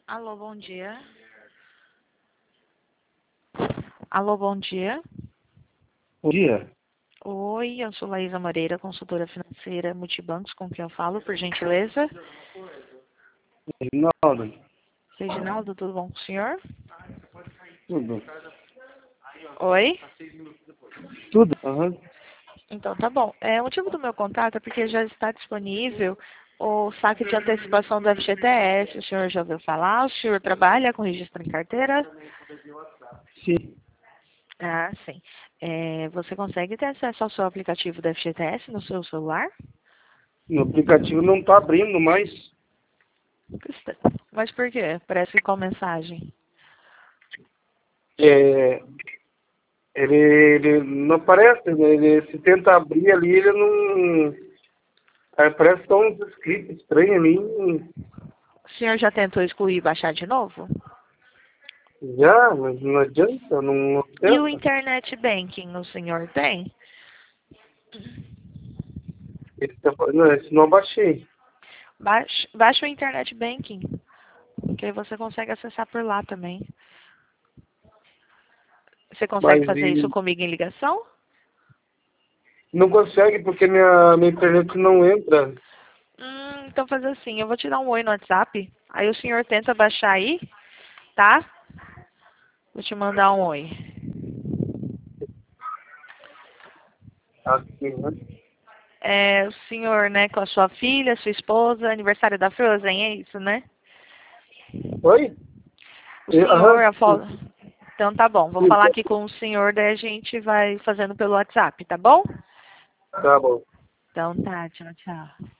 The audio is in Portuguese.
Alô, bom dia. Alô, bom dia. Bom dia. Oi, eu sou Laísa Moreira, consultora financeira Multibancos, com quem eu falo, por gentileza. Reginaldo. Reginaldo, tudo bom com o senhor? Tudo. Oi? Tudo? Aham. Então, tá bom. O motivo do meu contato é porque já está disponível o saque de antecipação do FGTS. O senhor já ouviu falar? O senhor trabalha com registro em carteira? Sim. Ah, sim. Você consegue ter acesso ao seu aplicativo do FGTS no seu celular? O aplicativo não está abrindo mais. Mas por quê? Parece qual mensagem? É, ele não aparece, né? Ele se tenta abrir ali, ele não. Parece que estão uns escritos estranhos ali. O senhor já tentou excluir e baixar de novo? Já, mas não adianta, não E o tenta. Internet Banking o senhor tem? Não, esse não baixei. Baixa o Internet Banking, que aí você consegue acessar por lá também. Você consegue Mas fazer isso comigo em ligação? não consegue porque minha internet não entra. Então faz assim, eu vou te dar um oi no WhatsApp, aí o senhor tenta baixar aí, tá? Vou te mandar um oi. Aqui, né? O senhor, né, com a sua filha, sua esposa, aniversário da Frozen, é isso, né? Oi? O senhor, Aham. Então tá bom, vou falar aqui com o senhor, daí a gente vai fazendo pelo WhatsApp, tá bom? Tá bom. Então tá, tchau, tchau.